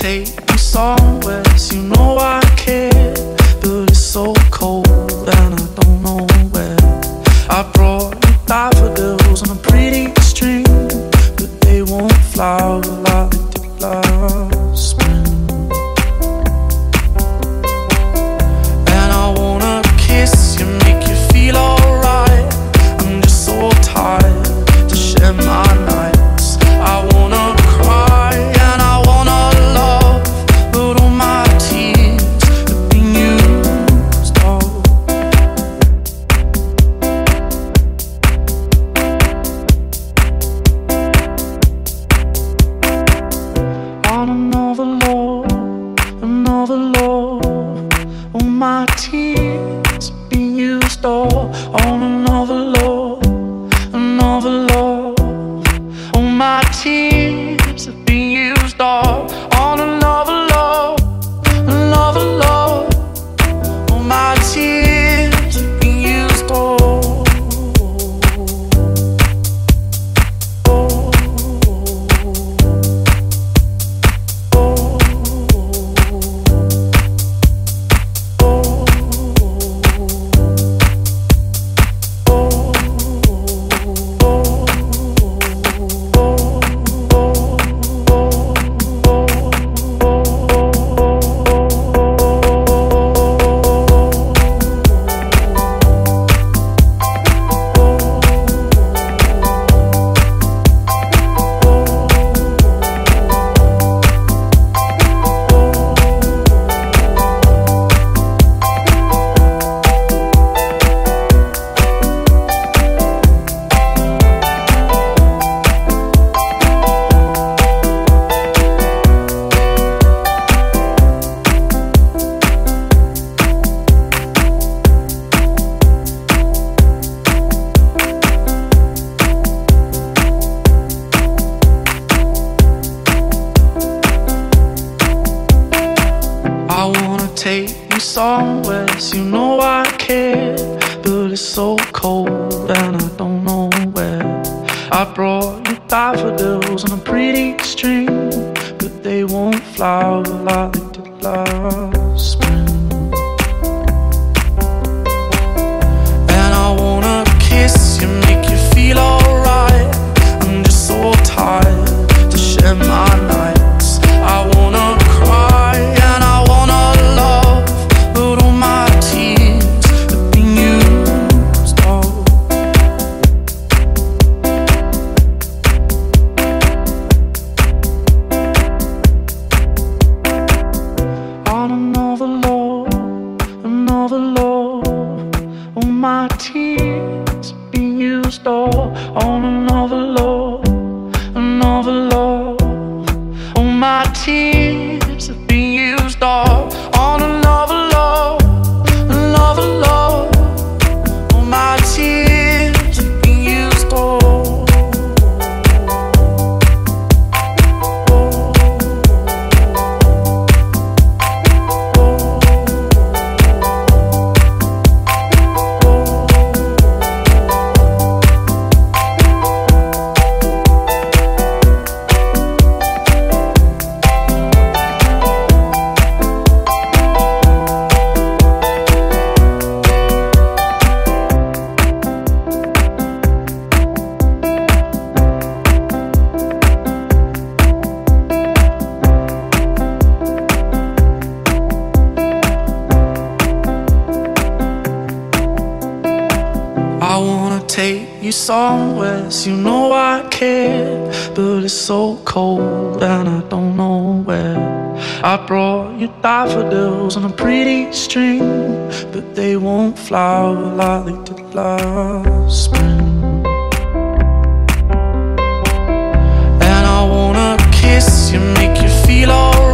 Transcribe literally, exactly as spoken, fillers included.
take you somewhere, so you know I care, but it's so cold and I don't know where. I brought you daffodils on a pretty string, but they won't flower like they did last spring. And I wanna kiss you, make you feel alright. I'm just so tired to share my nights. I wanna cry and I wanna love, but all my tears have been used up. On another love, another love, all my tears have been used up. On another love, another love, all my tears have been used up. On another love, another love, all my tears have been used up. Take you somewhere, so you know I care, but it's so cold and I don't know where. I brought you daffodils on a pretty string, but they won't flower like they did last spring. And I wanna kiss you, make you feel alright. I'm just so tired to share my nights. I wanna cry and I wanna love, but all my tears have been used up. On another love, another love, all my tears have been used up. On another love, another love, all my tears have been used up. On another love, another love, all my tears have been used up. I wanna take you somewhere, so you know I care, but it's so cold and I don't know where. I brought you daffodils on a pretty string, but they won't flower like they did last spring. And I wanna kiss you, make you feel alright.